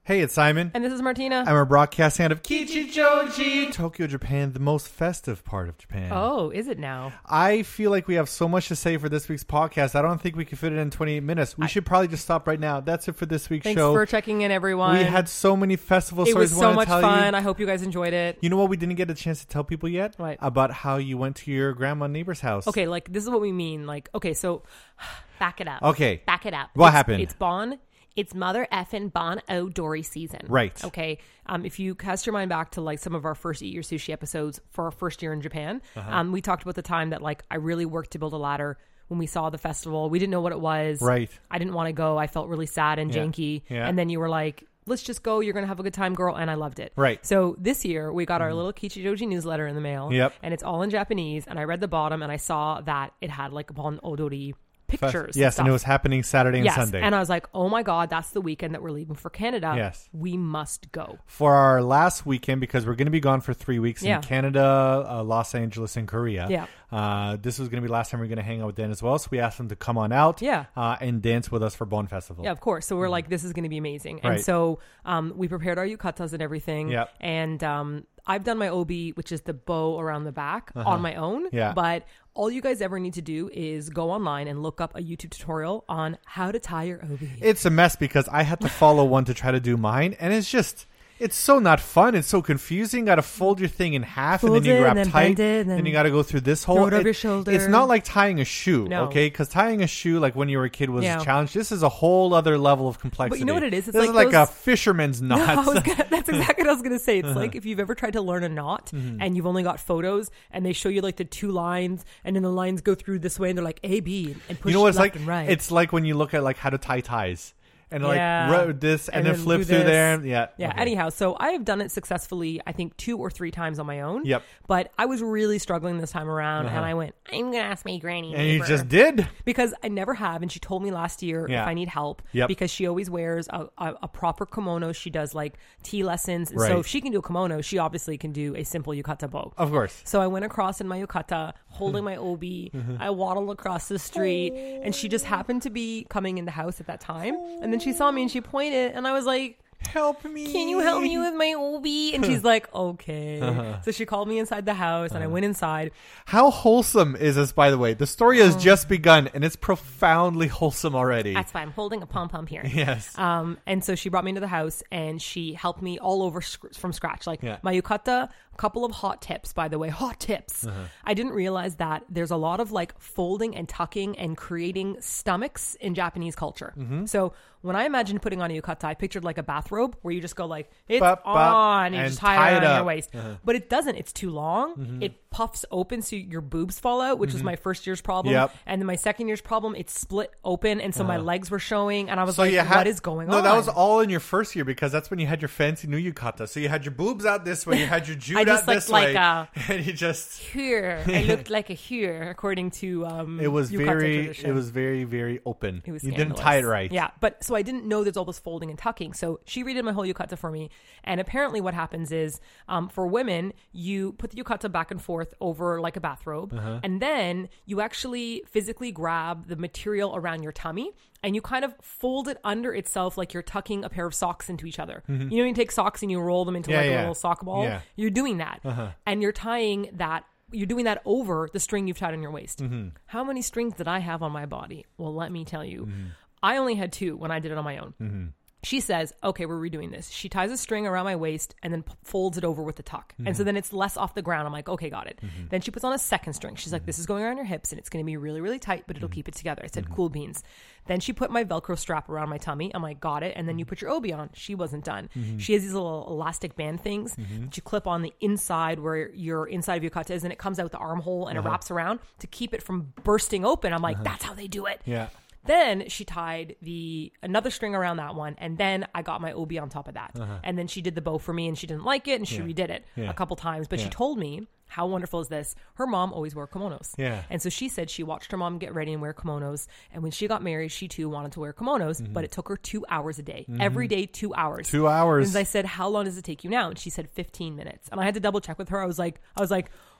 Hey, it's Simon. And this is Martina. And we're broadcasting out of Kichijoji, Tokyo, Japan, the most festive part of Japan. Oh, is it now? I feel like we have so much to say for this week's podcast. I don't think we can fit it in 28 minutes. We should probably just stop right now. That's it for this week's show. Thanks for checking in, everyone. We had so many festival stories. It was so much fun. I hope you guys enjoyed it. You know what we didn't get a chance to tell people yet? What? About how you went to your grandma neighbor's house. Okay, like, this is what we mean. Like, okay, so, back it up. Okay. Back it up. What happened? It's mother effing Bon Odori season. Right. Okay. If you cast your mind back to like some of our first Eat Your Sushi episodes for our first year in Japan, we talked about the time that like I really worked to build a ladder when we saw the festival. We didn't know what it was. Right. I didn't want to go. I felt really sad and janky. Yeah. And then you were like, let's just go. You're going to have a good time, girl. And I loved it. Right. So this year we got our little Kichijoji newsletter in the mail. Yep. And it's all in Japanese. And I read the bottom and I saw that it had like Bon Odori pictures. Yes, and it was happening Saturday and Sunday. And I was like, oh my God, that's the weekend that we're leaving for Canada. Yes. We must go. For our last weekend, because we're going to be gone for 3 weeks Yeah. in Canada, Los Angeles, and Korea. Yeah. This was going to be the last time we are going to hang out with Dan as well. So we asked him to come on out and dance with us for Bon Festival. Yeah, of course. So we're like, this is going to be amazing. And Right. so we prepared our yukatas and everything. Yep. And I've done my obi, which is the bow around the back, on my own. Yeah. But all you guys ever need to do is go online and look up a YouTube tutorial on how to tie your obi. It's a mess because I had to follow one to try to do mine. And it's so not fun. It's so confusing. Got to fold your thing in half and then you grab tight. And then you got to go through this hole. Throw it over your shoulder. It's not like tying a shoe, No. okay? Because tying a shoe, like when you were a kid, was a challenge. This is a whole other level of complexity. But you know what it is? It's this like is like a fisherman's knot. No, that's exactly what I was going to say. It's like if you've ever tried to learn a knot and you've only got photos and they show you like the two lines and then the lines go through this way and they're like A, B and push You know what it's left like? and right. It's like when you look at like how to tie ties. And like this and then flip do through this. there. Yeah. Yeah. Okay. Anyhow, so I have done it successfully, I think 2 or 3 times on my own. Yep. But I was really struggling this time around and I went, I'm going to ask my granny. And neighbor. you just did? Because I never have. And she told me last year if I need help. Yep. Because she always wears a proper kimono. She does like tea lessons. And so Right. if she can do a kimono, she obviously can do a simple yukata bow. Of course. So I went across in my yukata, holding my obi. I waddled across the street, and she just happened to be coming in the house at that time. And then she saw me, and she pointed, and I was like, help me. can you help me with my obi? And she's like, okay. So she called me inside the house, and I went inside. How wholesome is this, by the way? The story has just begun, and it's profoundly wholesome already. That's why I'm holding a pom-pom here. Yes. And so she brought me into the house, and she helped me all over from scratch. Like Yeah. my yukata, a couple of hot tips, by the way. Hot tips. I didn't realize that there's a lot of like folding and tucking and creating stomachs in Japanese culture. So when I imagined putting on a yukata, I pictured like a bathrobe where you just go like, it's Bop, bop, on, and you and just tie tie it it around your up. waist. But it doesn't. It's too long. It puffs open so your boobs fall out, which was my first year's problem. Yep. And then my second year's problem, it's split open, and so my legs were showing, and I was So like, you had, what is going on? No, that was all in your first year because that's when you had your fancy new yukata. So you had your boobs out this way, you had your jude I just out this looked way, like and you just here. I looked like a here, according to it was yukata tradition. very very open. It was you didn't scandalous. tie it right. Yeah, but so I didn't know there's all this folding and tucking. So she redid my whole yukata for me. And apparently what happens is for women, you put the yukata back and forth over like a bathrobe. And then you actually physically grab the material around your tummy and you kind of fold it under itself like you're tucking a pair of socks into each other. You know, you take socks and you roll them into a little sock ball. Yeah. You're doing that. And you're tying that. You're doing that over the string you've tied on your waist. How many strings did I have on my body? Well, let me tell you. I only had 2 when I did it on my own. She says, okay, we're redoing this. She ties a string around my waist and then folds it over with the tuck. And so then it's less off the ground. I'm like, okay, got it. Then she puts on a second string. She's like, this is going around your hips and it's going to be really, really tight, but it'll keep it together. I said, cool beans. Then she put my Velcro strap around my tummy. I'm like, got it. And then you put your obi on. She wasn't done. She has these little elastic band things that you clip on the inside where your inside of yukata is, and it comes out the armhole and it wraps around to keep it from bursting open. I'm like, that's how they do it. Yeah. Then she tied another string around that one, and then I got my obi on top of that. And then she did the bow for me, and she didn't like it, and she redid it a couple times. But she told me, how wonderful is this? Her mom always wore kimonos. Yeah. And so she said she watched her mom get ready and wear kimonos. And when she got married, she too wanted to wear kimonos, but it took her 2 hours a day. Every day, 2 hours. 2 hours. And I said, how long does it take you now? And she said 15 minutes. And I had to double check with her. I was like,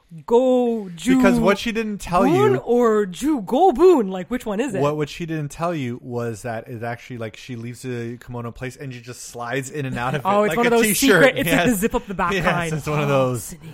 Go Ju. Because what she didn't tell you, or Ju Go Boon, like which one is it? What she didn't tell you was that it's actually like she leaves the kimono in place and she just slides in and out of it. Oh, it's like one of those t-shirt. secret. It's like the zip up the back kind. It's one of those. Sneaky.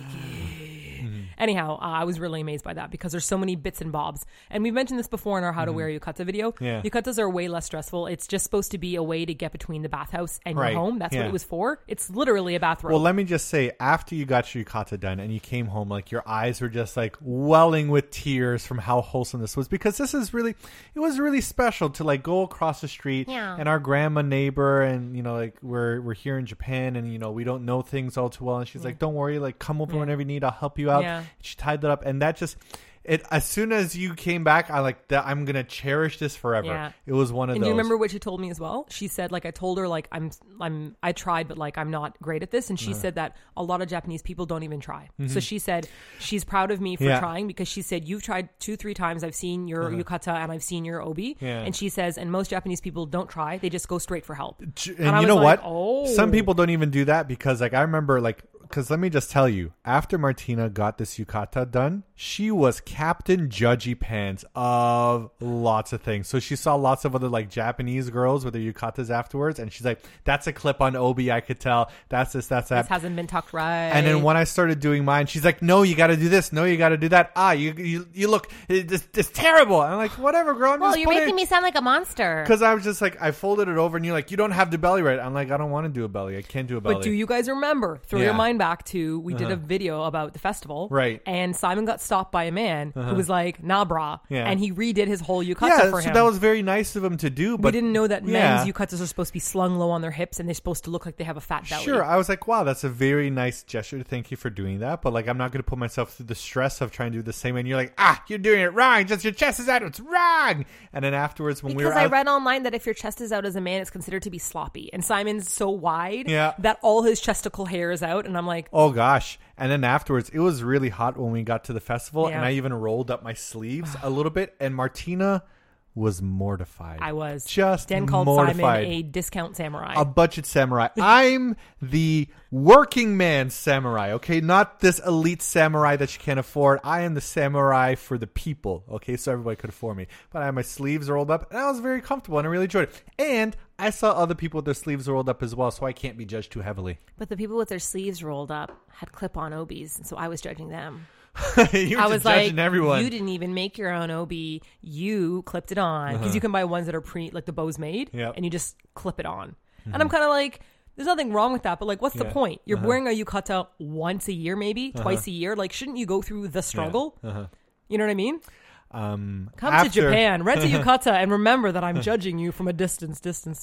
Anyhow, I was really amazed by that because there's so many bits and bobs. And we've mentioned this before in our How to Wear Yukata video. Yeah. Yukatas are way less stressful. It's just supposed to be a way to get between the bathhouse and your home. That's what it was for. It's literally a bathrobe. Well, let me just say, after you got your yukata done and you came home, like your eyes were just like welling with tears from how wholesome this was, because this is really, it was really special to like go across the street and our grandma neighbor, and you know, like we're here in Japan and you know we don't know things all too well, and she's like, don't worry, like come over whenever you need, I'll help you out. Yeah. She tied that up. And that just, as soon as you came back, I like that. I'm gonna cherish this forever. Yeah. It was one of those. And you remember what she told me as well? She said, like, I told her, like, I tried, but like I'm not great at this. And she said that a lot of Japanese people don't even try. So she said she's proud of me for trying, because she said you've tried 2-3 times. I've seen your yukata and I've seen your obi. Yeah. And she says, and most Japanese people don't try. They just go straight for help. And you know what? Oh. Some people don't even do that, because like I remember because let me just tell you, after Martina got this yukata done, she was Captain Judgy Pants of lots of things. So she saw lots of other like Japanese girls with their yukatas afterwards, and she's like, that's a clip on Obi, I could tell. That's this, that's that. This hasn't been tucked right. And then when I started doing mine, she's like, no, you got to do this. No, you got to do that. You look, it's terrible. I'm like, whatever, girl. You're making me sound like a monster. Because I was just like, I folded it over and you're like, you don't have the belly right. I'm like, I don't want to do a belly. I can't do a belly. But do you guys remember? Throw your mind back to, we did a video about the festival. Right. And Simon got stopped by a man who was like, nah, brah. Yeah. And he redid his whole yukata for him. So that was very nice of him to do. But we didn't know that men's yukatas are supposed to be slung low on their hips and they're supposed to look like they have a fat belly. Sure. I was like, wow, that's a very nice gesture. Thank you for doing that. But like, I'm not going to put myself through the stress of trying to do the same. And you're like, you're doing it wrong. Just your chest is out. It's wrong. And then afterwards, because I read online that if your chest is out as a man, it's considered to be sloppy. And Simon's so wide that all his chesticle hair is out. And I'm like, oh gosh. And then afterwards, it was really hot when we got to the festival, and I even rolled up my sleeves a little bit, and Martina was mortified. I was. Just Dan called mortified. Simon a discount samurai. A budget samurai. I'm the working man samurai, okay? Not this elite samurai that you can't afford. I am the samurai for the people, okay? So everybody could afford me. But I had my sleeves rolled up, and I was very comfortable, and I really enjoyed it. And I saw other people with their sleeves rolled up as well, so I can't be judged too heavily. But the people with their sleeves rolled up had clip-on obis, and so I was judging them. I was like, everyone. You didn't even make your own obi. You clipped it on, because you can buy ones that are like the bows made, and you just clip it on. And I'm kind of like, there's nothing wrong with that, but like, what's the point? You're wearing a yukata once a year, maybe twice a year. Like, shouldn't you go through the struggle? You know what I mean? Come to Japan, rent a yukata, and remember that I'm judging you from a distance.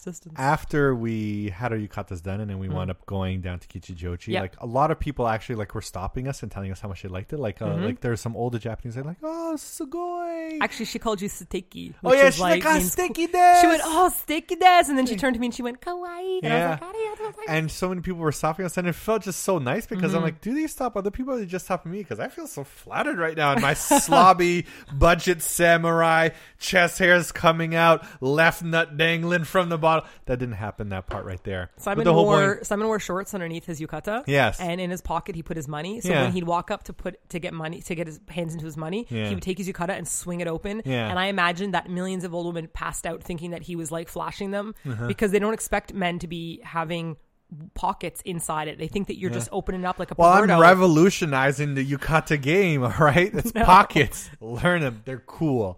After we had our yukatas done, and then we wound up going down to Kichijoji, like a lot of people actually like were stopping us and telling us how much they liked it. Like like there's some older Japanese, they're like, oh, sugoi. Actually, she called you suteki. Oh yeah, she's like, suteki desu. She went, oh, suteki desu, and then she turned to me and she went, kawaii. And I was like, arigatou. And so many people were stopping us, and it felt just so nice, because I'm like, do these stop other people, or are they just stopping me? Because I feel so flattered right now in my slobby budget samurai, chest hairs coming out, left nut dangling from the bottom. That didn't happen, that part right there. Simon wore shorts underneath his yukata. Yes. And in his pocket he put his money. So when he'd walk up to get money, to get his hands into his money, he would take his yukata and swing it open. And I imagine that millions of old women passed out thinking that he was like flashing them, because they don't expect men to be having pockets inside it. They think that you're just opening up like a Well, I'm revolutionizing the yukata game, all right? It's pockets. Learn them. They're cool.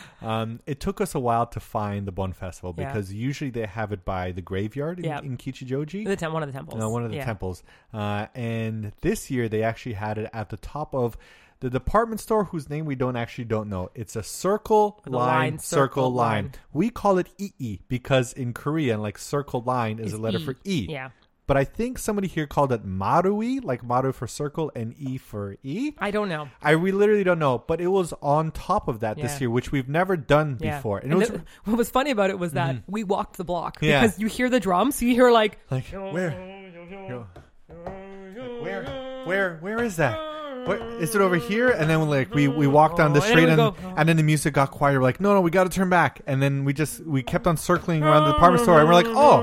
It took us a while to find the Bon Festival, because usually they have it by the graveyard in Kichijoji. One of the temples. No, one of the temples. And this year they actually had it at the top of the department store whose name we don't know. It's a circle line. We call it II because in Korean, like circle line is a letter for E. Yeah. But I think somebody here called it Marui, like Maru for circle and E for E. I don't know. We literally don't know. But it was on top of that this year, which we've never done before. And what was funny about it was that we walked the block. Because you hear the drums, so you hear like where is that? What, is it over here? And then like we walked down the street, and then the music got quiet. We're like, no, we got to turn back. And then we kept on circling around the department store, and we're like, oh,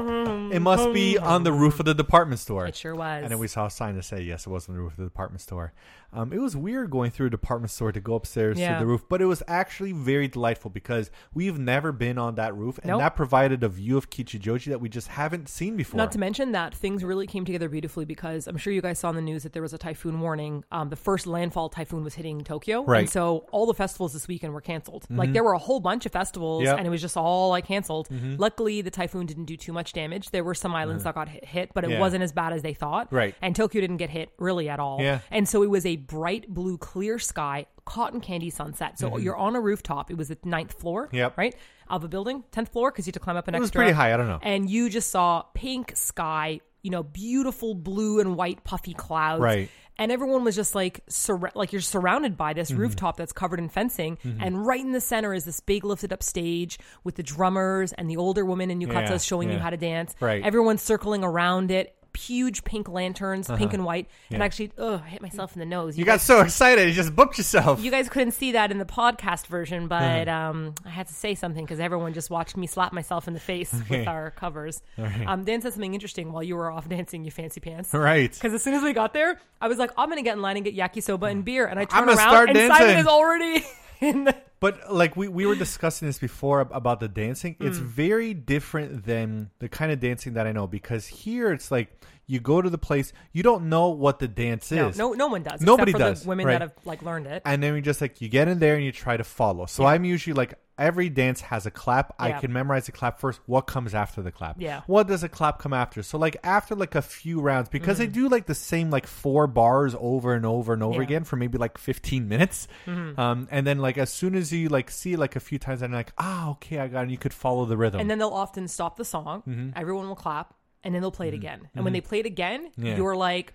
It must be on the roof of the department store. It sure was. And then we saw a sign to say, yes, it was on the roof of the department store. It was weird going through a department store to go upstairs to the roof, but it was actually very delightful because we've never been on that roof, and that provided a view of Kichijoji that we just haven't seen before. Not to mention that things really came together beautifully because I'm sure you guys saw in the news that there was a typhoon warning. The first landfall typhoon was hitting Tokyo, right? And so all the festivals this weekend were canceled. Like there were a whole bunch of festivals, and it was just all like canceled. Luckily, the typhoon didn't do too much damage. There were some islands that got hit, but it wasn't as bad as they thought. Right. And Tokyo didn't get hit really at all. Yeah. And so it was a bright blue, clear sky, cotton candy sunset. So you're on a rooftop. It was the 9th floor, right, of a building, 10th floor, because you had to climb up an extra. It was pretty high. I don't know. And you just saw pink sky, beautiful blue and white puffy clouds. Right. And everyone was just like you're surrounded by this rooftop that's covered in fencing. And right in the center is this big lifted up stage with the drummers and the older women in yukatas showing you how to dance. Right. Everyone's circling around it. Huge pink lanterns, pink and white. And actually, I hit myself in the nose. You got so excited. You just booked yourself. You guys couldn't see that in the podcast version, but I had to say something because everyone just watched me slap myself in the face with our covers. Right. Dan said something interesting while you were off dancing, you fancy pants. Right. Because as soon as we got there, I was like, I'm going to get in line and get yakisoba and beer. And I turn around and dancing. Simon is already in the... But like we were discussing this before about the dancing. It's very different than the kind of dancing that I know, because here it's like you go to the place, you don't know what the dance is. No one does. Nobody except for does. The women that have like learned it. And then we just like you get in there and you try to follow. So I'm usually like every dance has a clap. I can memorize the clap first. What comes after the clap? Yeah. What does a clap come after? So like after like a few rounds, because they do like the same like 4 bars over and over and over again for maybe like 15 minutes. And then like as soon as you like see it like a few times, and like, okay, I got it. And you could follow the rhythm. And then they'll often stop the song. Everyone will clap. And then they'll play it again. And when they play it again, you're like,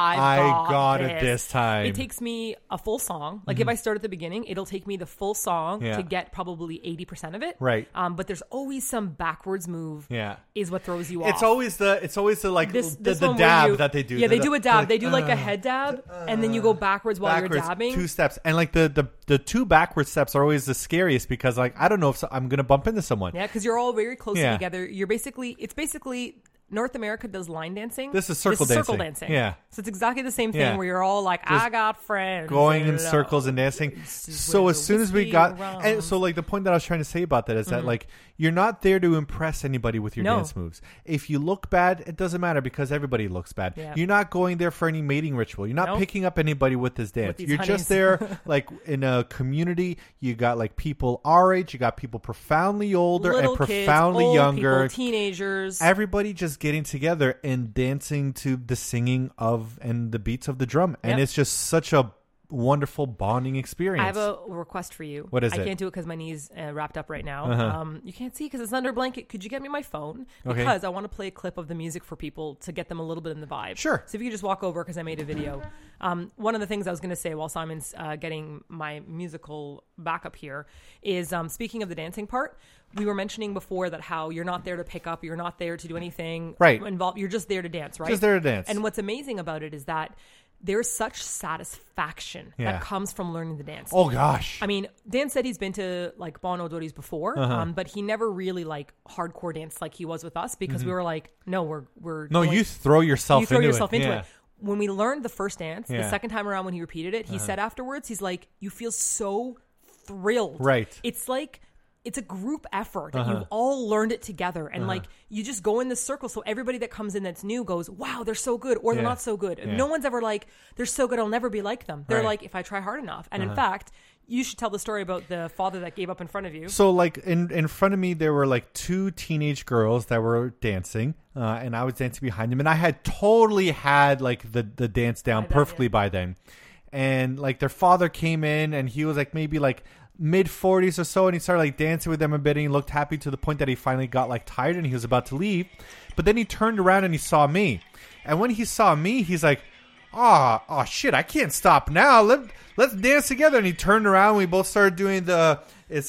I got it this time. It takes me a full song. Like if I start at the beginning, it'll take me the full song to get probably 80% of it. Right. But there's always some backwards move. Is what throws you off. It's always the like this the dab that they do. Yeah, they do a dab. They do like a head dab, and then you go backwards while you're dabbing. 2 steps, and like the 2 backward steps are always the scariest because like I don't know if I'm gonna bump into someone. Yeah, because you're all very close together. It's basically. North America does line dancing. This is circle dancing. Yeah. So it's exactly the same thing where you're all like, just I got friends. Going in circles and dancing. So as soon as we got... And so like the point that I was trying to say about that is that like you're not there to impress anybody with your dance moves. If you look bad, it doesn't matter because everybody looks bad. Yeah. You're not going there for any mating ritual. You're not picking up anybody with this dance. You're just there like in a community. You got like people our age. You got people profoundly older little and profoundly kids, old younger. People, teenagers. Everybody just getting together and dancing to the singing of and the beats of the drum. And it's just such a wonderful bonding experience. I have a request for you. What is it? I can't do it because my knee's wrapped up right now. You can't see because it's under a blanket. Could you get me my phone? Because I want to play a clip of the music for people to get them a little bit in the vibe. Sure. So if you could just walk over because I made a video. One of the things I was going to say while Simon's getting my musical backup here is speaking of the dancing part, we were mentioning before that how you're not there to pick up, you're not there to do anything involved. You're just there to dance, right? Just there to dance. And what's amazing about it is that there's such satisfaction that comes from learning the dance. Oh gosh. I mean, Dan said he's been to like Bon Odoris before, but he never really like hardcore danced like he was with us because we were like, no, we're no, you throw yourself into it. When we learned the first dance, the second time around when he repeated it, he said afterwards, he's like, you feel so thrilled. Right. It's like it's a group effort and you've all learned it together and like you just go in this circle so everybody that comes in that's new goes, wow, they're so good, or they're not so good. No one's ever like, they're so good, I'll never be like them. They're like, if I try hard enough. And in fact, you should tell the story about the father that gave up in front of you. So like in front of me there were like 2 teenage girls that were dancing and I was dancing behind them, and I had totally had like the dance down perfectly by then. And like their father came in and he was like maybe like mid-40s or so, and he started like dancing with them a bit, and he looked happy to the point that he finally got like tired and he was about to leave. But then he turned around and he saw me, and when he saw me, he's like, oh shit, I can't stop now, let's dance together. And he turned around and we both started doing the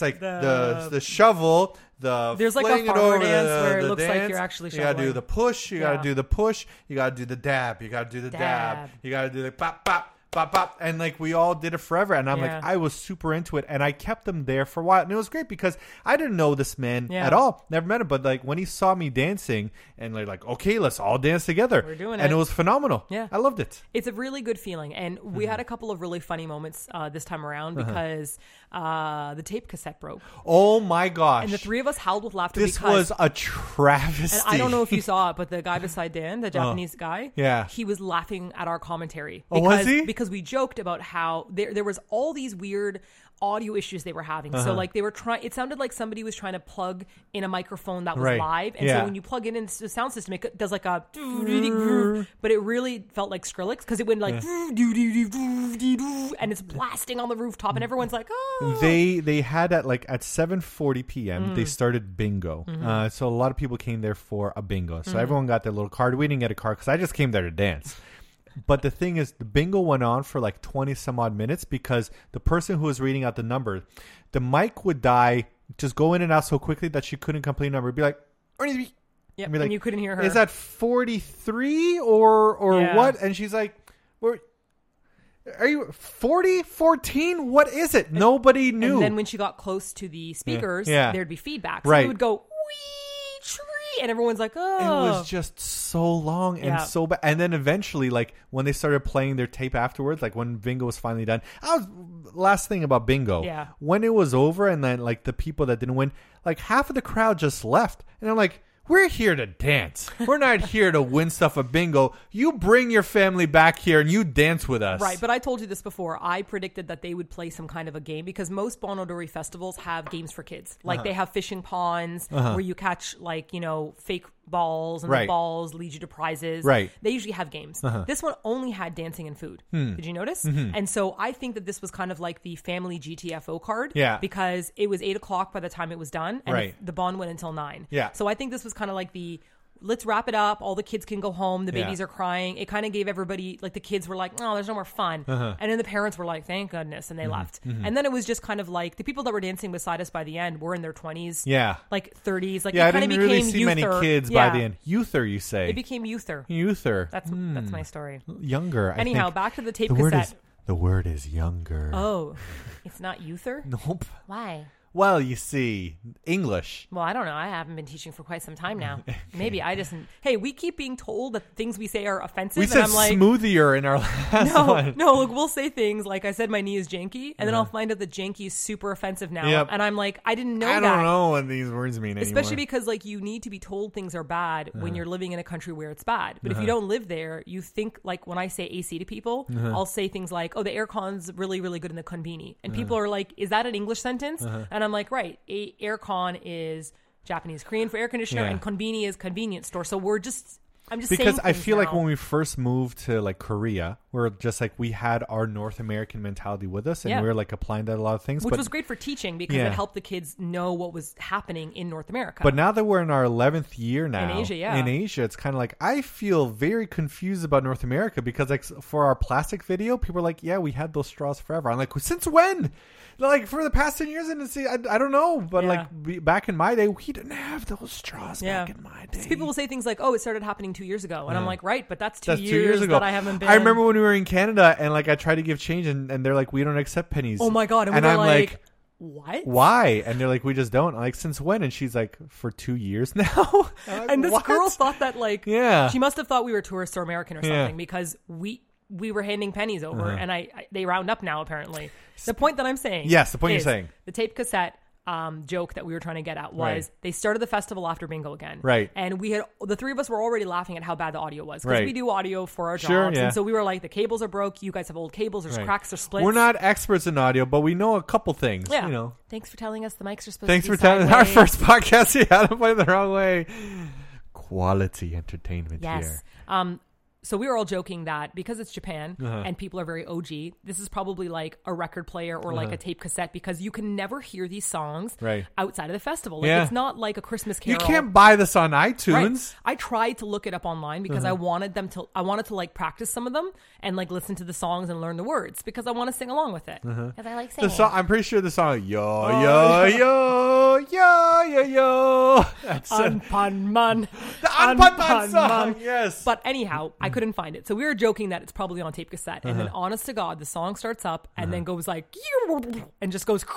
shovel, there's like a farmer dance where it looks like you're actually shoveling. You gotta do the push, you gotta do the push, you gotta do the dab, you gotta do the dab, you gotta do the pop pop bop, bop, and like we all did it forever. And I'm like, I was super into it, and I kept them there for a while, and it was great because I didn't know this man at all, never met him, but like when he saw me dancing, and they're like, okay, let's all dance together. We're doing it, and it was phenomenal. Yeah, I loved it. It's a really good feeling, and we had a couple of really funny moments this time around because the tape cassette broke. Oh my gosh! And the three of us howled with laughter. This was a travesty. And I don't know if you saw it, but the guy beside Dan, the Japanese guy, he was laughing at our commentary. Because, was he? Because we joked about how there was all these weird audio issues they were having. So like they were trying, it sounded like somebody was trying to plug in a microphone that was live. And so when you plug it into the sound system, it does like a, but it really felt like Skrillex because it went like, and it's blasting on the rooftop and everyone's like, oh. They had at 7:40 p.m. They started bingo. So a lot of people came there for a bingo. So everyone got their little card. We didn't get a card because I just came there to dance. But the thing is, the bingo went on for like 20 some odd minutes because the person who was reading out the number, the mic would die, just go in and out so quickly that she couldn't complete a number. It'd be like, yeah, and you couldn't hear her. Is that 43 or what? And she's like, are you 40, 14? What is it? Nobody knew. And then when she got close to the speakers, there'd be feedback. So it would go, wee, tree, and everyone's like, oh. It was just so long and so bad. And then eventually, like, when they started playing their tape afterwards, like when bingo was finally done, last thing about bingo. Yeah. When it was over and then, like, the people that didn't win, like, half of the crowd just left. And I'm like, we're here to dance. We're not here to win stuff at bingo. You bring your family back here and you dance with us. Right, but I told you this before. I predicted that they would play some kind of a game because most Bon Odori festivals have games for kids. Like they have fishing ponds where you catch fake balls and the balls lead you to prizes. Right. They usually have games. This one only had dancing and food. Did you notice? And so I think that this was kind of like the family GTFO card. Yeah. Because it was 8 o'clock by the time it was done and the Bon went until 9. Yeah. So I think this was kind of like the let's wrap it up. All the kids can go home. The babies are crying. It kind of gave everybody, like the kids were like, oh, there's no more fun. And then the parents were like, thank goodness. And they left. And then it was just kind of like the people that were dancing beside us by the end were in their 20s. Yeah. Like 30s. Like yeah, it kind of became really see many kids by the end. Youther, you say. It became youther. Youther. That's my story. Younger. Anyhow, back to the tape cassette. The word is younger. Oh, it's not youther? Nope. Why? Well, you see, English. Well, I don't know. I haven't been teaching for quite some time now. Maybe I just... Hey, we keep being told that things we say are offensive. We said I'm like, smoothier in our last one. No, look, we'll say things like, I said my knee is janky, and then I'll find out that janky is super offensive now. Yep. And I'm like, I didn't know that. I don't know what these words mean Especially anymore. because, like, you need to be told things are bad when you're living in a country where it's bad. But if you don't live there, you think, like, when I say AC to people, I'll say things like, oh, the aircon's really, really good in the konbini. And people are like, is that an English sentence? And I'm like, right. Aircon is Japanese Korean for air conditioner, and konbini is convenience store. So I'm just because saying I feel now. like when we first moved to like Korea, we're just like we had our North American mentality with us, and we were like applying that to a lot of things, which was great for teaching because it helped the kids know what was happening in North America. But now that we're in our 11th year now in Asia, it's kind of like I feel very confused about North America because like for our plastic video, people are like, "Yeah, we had those straws forever." I'm like, "Since when?" Like for the past 10 years, and I don't know, but like back in my day, we didn't have those straws back in my day. So people will say things like, "Oh, it started happening 2 years ago," and I'm like, "Right, but that's 2 years ago that I haven't been." I remember when we were in Canada, and like I tried to give change, and they're like, "We don't accept pennies." Oh my god! And I'm like, "What? Why?" And they're like, "We just don't." I'm like, "Since when?" And she's like, "For 2 years now." Like, and this girl thought that like, she must have thought we were tourists or American or something because we were handing pennies over, and they round up now apparently. The point that I'm saying, yes, the point you're saying, the tape cassette joke that we were trying to get at was they started the festival after bingo again, right? And the three of us were already laughing at how bad the audio was because we do audio for our jobs, and so we were like, the cables are broke. You guys have old cables. There's cracks or splits. We're not experts in audio, but we know a couple things. Yeah. You know. Thanks for telling us the mics are supposed. Thanks to be for telling sideways. Our first podcast. You had to play the wrong way. Quality entertainment here. So we were all joking that because it's Japan and people are very OG, this is probably like a record player or like a tape cassette because you can never hear these songs outside of the festival. Like it's not like a Christmas Carol. You can't buy this on iTunes. Right. I tried to look it up online because I wanted to like practice some of them and like listen to the songs and learn the words because I want to sing along with it. Because I like singing. I'm pretty sure the song yo. That's Anpanman. The Anpanman song. Yes. But anyhow, I couldn't find it. So we were joking that it's probably on tape cassette. And then honest to God, the song starts up and then goes like, and just goes,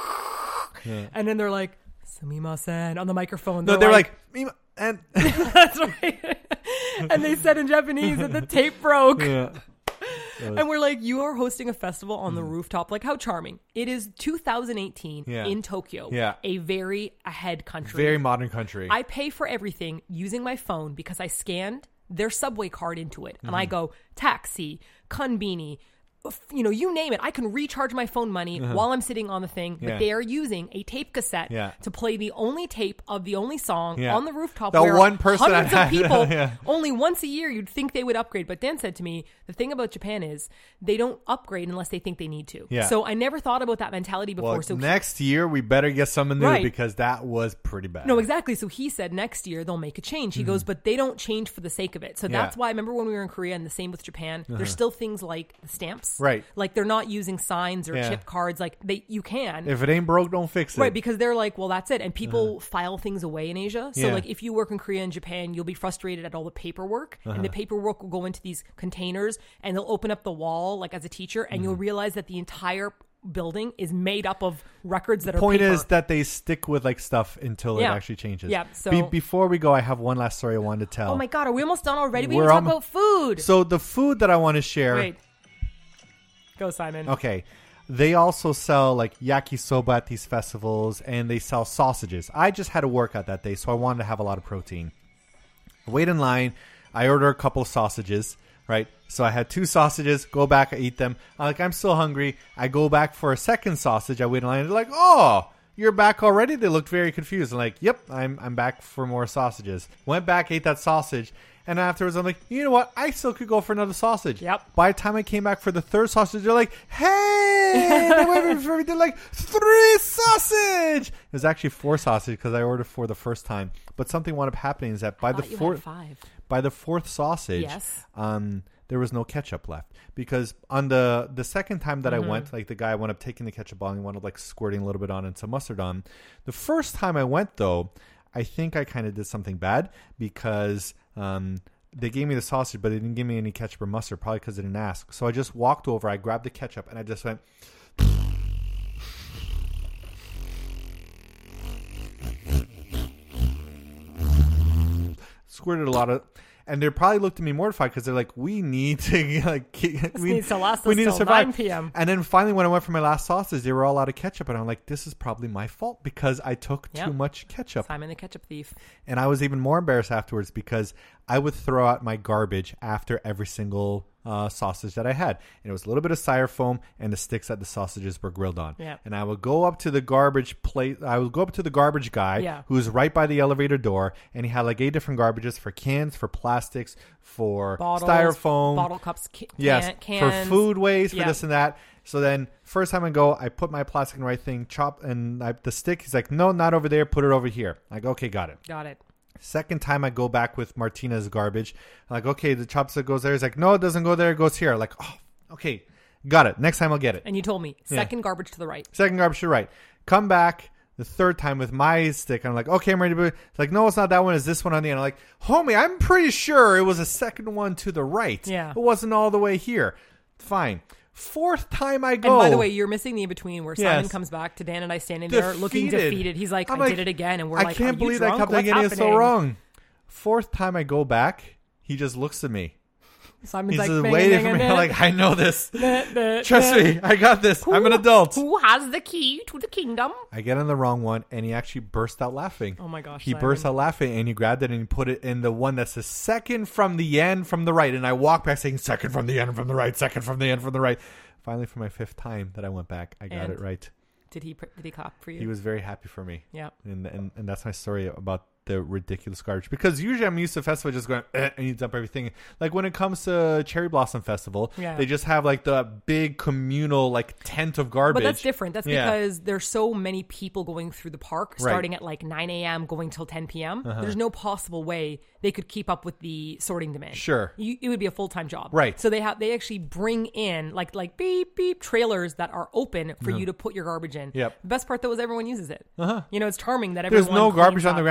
and then they're like, sumimasen on the microphone. They're like and that's right. And they said in Japanese that the tape broke. Yeah. And we're like, you are hosting a festival on the rooftop. Like, how charming. It is 2018 in Tokyo. Yeah. A very ahead country. Very modern country. I pay for everything using my phone because I scanned their subway card into it. And I go, taxi, konbini, you name it. I can recharge my phone money while I'm sitting on the thing. But they are using a tape cassette to play the only tape of the only song on the rooftop. The where one person hundreds of people, yeah. only once a year, you'd think they would upgrade. But Dan said to me, the thing about Japan is they don't upgrade unless they think they need to. Yeah. So I never thought about that mentality before. Well, so next year, we better get something new because that was pretty bad. No, exactly. So he said next year they'll make a change. He goes, but they don't change for the sake of it. So that's why I remember when we were in Korea, and the same with Japan, there's still things like the stamps. Right. Like they're not using signs or chip cards. Like you can. If it ain't broke, don't fix it. Right, because they're like, well, that's it. And people file things away in Asia. So like if you work in Korea and Japan, you'll be frustrated at all the paperwork. And the paperwork will go into these containers and they'll open up the wall like as a teacher and you'll realize that the entire building is made up of records that are point paper. Is that they stick with like stuff until it actually changes. Yeah. So before we go, I have one last story I wanted to tell. Oh my God, are we almost done already? We need to talk about food. So the food that I want to share. Wait. Go, Simon. Okay. They also sell like yakisoba at these festivals and they sell sausages. I just had a workout that day, so I wanted to have a lot of protein. I wait in line. I order a couple of sausages, right? So I had 2 sausages, go back, I eat them. I'm still hungry. I go back for a second sausage. I wait in line. They're like, oh, you're back already? They looked very confused. I'm like, yep, I'm back for more sausages. Went back, ate that sausage. And afterwards, I'm like, you know what? I still could go for another sausage. Yep. By the time I came back for the third sausage, they're like, hey! They're like, 3 sausage! It was actually 4 sausage because I ordered 4 the first time. But something wound up happening is that by the fourth sausage, there was no ketchup left. Because on the second time that I went, like the guy wound up taking the ketchup on and wound up like squirting a little bit on and some mustard on. The first time I went, though, I think I kind of did something bad because they gave me the sausage, but they didn't give me any ketchup or mustard, probably because they didn't ask. So I just walked over, I grabbed the ketchup, and I just went... squirted a lot of... And they probably looked at me mortified because they're like, we need to like we need to last us till 9 p.m. And then finally when I went for my last sausage, they were all out of ketchup. And I'm like, this is probably my fault because I took too much ketchup. Simon the ketchup thief. And I was even more embarrassed afterwards because I would throw out my garbage after every single sausage that I had. And it was a little bit of styrofoam and the sticks that the sausages were grilled on. Yeah. And I would go up to the garbage plate. I would go up to the garbage guy who was right by the elevator door. And he had like 8 different garbages for cans, for plastics, for bottles, styrofoam. Bottle cups, cans. For food waste, for this and that. So then first time I go, I put my plastic in the right thing, chop, and the stick, he's like, no, not over there. Put it over here. I go, okay, got it. Got it. Second time I go back with Martina's garbage. I'm like, okay, the chopstick goes there. He's like, no, it doesn't go there. It goes here. Like, oh, okay, got it. Next time I'll get it. And you told me, second garbage to the right. Second garbage to the right. Come back the third time with my stick. I'm like, okay, I'm ready to... It's like, no, it's not that one. It's this one on the end. I'm like, homie, I'm pretty sure it was a second one to the right. Yeah. It wasn't all the way here. Fine. Fourth time I go. And by the way, you're missing the in-between where Simon comes back to Dan and I standing there looking defeated. He's like, I did it again. And we're like, I can't believe I kept getting it so wrong. Fourth time I go back, he just looks at me. Simon's He's like, waiting for me. I'm like, I know this. Trust me, I got this. I'm an adult. Who has the key to the kingdom? I get on the wrong one, and he actually burst out laughing. Oh my gosh. He burst out laughing, and he grabbed it and he put it in the one that's the second from the end from the right. And I walk back saying, second from the end from the right, second from the end from the right. Finally, for my 5th time that I went back, I got it right. Did he clap for you? He was very happy for me. Yeah. And that's my story about the ridiculous garbage, because usually I'm used to festival just going and you dump everything. Like when it comes to Cherry Blossom Festival, they just have like the big communal like tent of garbage. But that's different. That's because there's so many people going through the park starting at like 9 a.m. going till 10 p.m. There's no possible way they could keep up with the sorting demand. Sure. It would be a full-time job. Right. So they actually bring in like beep beep trailers that are open for you to put your garbage in. Yep. The best part though is everyone uses it. You know, it's charming that there's everyone no garbage on the ground considering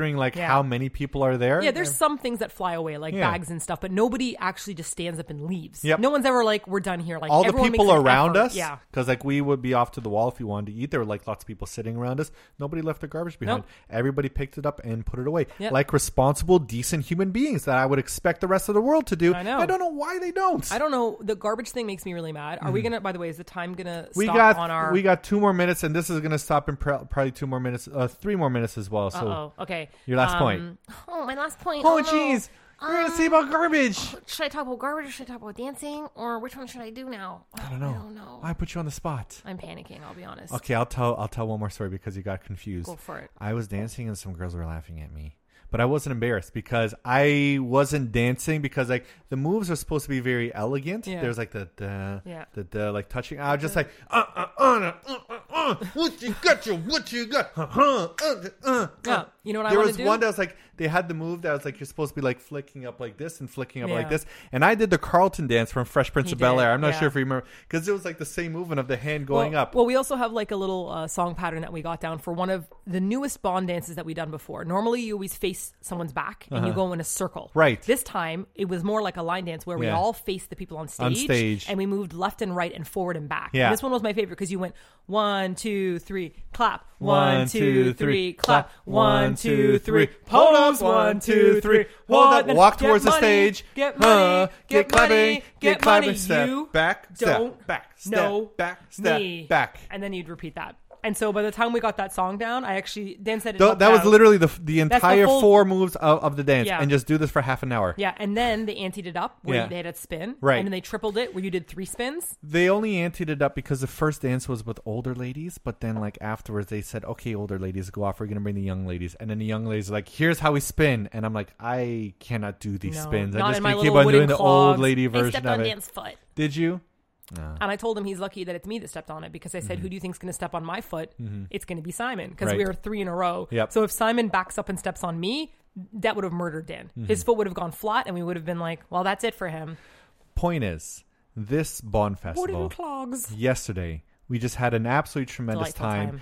considering like how many people are there. Yeah, there's some things that fly away, like bags and stuff, but nobody actually just stands up and leaves. Yep. No one's ever like, we're done here. Like all the people around us, yeah, because like we would be off to the wall if we wanted to eat. There were like lots of people sitting around us. Nobody left their garbage behind. Nope. Everybody picked it up and put it away, yep. like responsible, decent human beings that I would expect the rest of the world to do. I know. I don't know why they don't. I don't know. The garbage thing makes me really mad. Are we gonna? By the way, is the time gonna stop on our? We got 2 more minutes, and this is gonna stop in probably 2 more minutes, 3 more minutes as well. So, okay. Your last point. Oh, my last point. Oh, jeez. We're going to say about garbage. Should I talk about garbage or should I talk about dancing? Or which one should I do now? I don't know. I put you on the spot. I'm panicking, I'll be honest. Okay, I'll tell one more story because you got confused. Go for it. I was dancing and some girls were laughing at me. But I wasn't embarrassed because I wasn't dancing because like the moves are supposed to be very elegant. Yeah. There's like the like touching. I was just like what you got? Yeah. You know what I want to do? There was one that was like they had the move that was like you're supposed to be like flicking up like this and flicking up like this. And I did the Carlton dance from Fresh Prince of Bel-Air. I'm not sure if you remember because it was like the same movement of the hand going up. Well, we also have like a little song pattern that we got down for one of the newest Bond dances that we done before. Normally you always face someone's back and you go in a circle. Right. This time it was more like a line dance where we all faced the people on stage. And we moved left and right and forward and back. Yeah. And this one was my favorite because you went 1, 2, 3, clap. 1, 2, 3, clap. 1, 2, 3, pose. 1, 2, 3, walk towards the stage. Get money. Get clapping. Get clapping. Step back. Step back. Step back. Step back. And then you'd repeat that. And so by the time we got that song down, Dan said that was literally the entire 4 moves of the dance, and just do this for half an hour. Yeah, and then they anteed it up where they had it spin, right? And then they tripled it where you did 3 spins. They only anteed it up because the first dance was with older ladies, but then like afterwards they said, "Okay, older ladies, go off. We're gonna bring the young ladies." And then the young ladies are like, "Here's how we spin," and I'm like, "I cannot do these spins. I just keep on doing the old lady version stepped of on it." Dan's foot. Did you? No. And I told him he's lucky that it's me that stepped on it because I said, who do you think's going to step on my foot? It's going to be Simon because we were 3 in a row. Yep. So if Simon backs up and steps on me, that would have murdered Dan. His foot would have gone flat and we would have been like, well, that's it for him. Point is, this Bond Festival yesterday, we just had an absolutely tremendous time.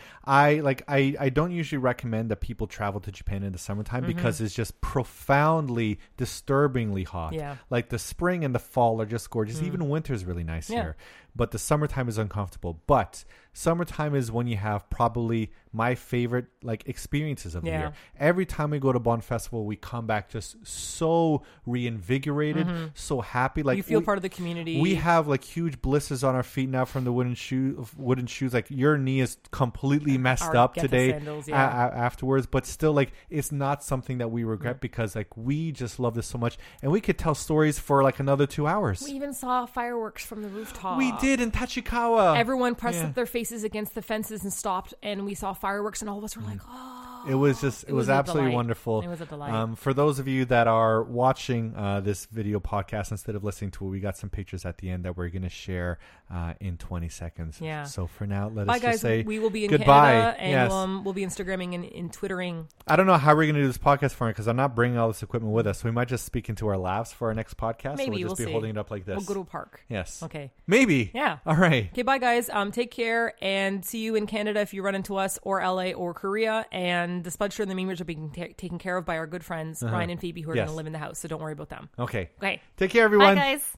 I don't usually recommend that people travel to Japan in the summertime because it's just profoundly, disturbingly hot. Yeah. Like the spring and the fall are just gorgeous. Even winter is really nice here. But the summertime is uncomfortable. But summertime is when you have probably my favorite like experiences of the year. Every time we go to Bond Festival, we come back just so reinvigorated, so happy. Like you feel part of the community. We have like huge blisters on our feet now from the wooden shoes. Like your knee is completely messed up today sandals, afterwards, but still like it's not something that we regret because like we just love this so much, and we could tell stories for like another 2 hours. We even saw fireworks from the rooftop. We did in Tachikawa. Everyone pressed up their faces against the fences and stopped, and we saw fireworks, and all of us were like, oh. It was absolutely wonderful. It was a delight. For those of you that are watching this video podcast instead of listening to it, we got some pictures at the end that we're going to share in 20 seconds. Yeah. So for now, let us just say we will be in goodbye. Canada, and we'll be Instagramming and Twittering. I don't know how we're going to do this podcast for it because I'm not bringing all this equipment with us. So we might just speak into our laughs for our next podcast. Maybe we'll just be holding it up like this. We'll go to a park. Yes. Okay. Maybe. Yeah. All right. Okay. Bye, guys. Take care and see you in Canada if you run into us, or LA or Korea. And the Spudster and the Memers are being taken care of by our good friends Ryan and Phoebe, who are going to live in the house. So don't worry about them. Okay. Okay. Take care, everyone. Bye, guys.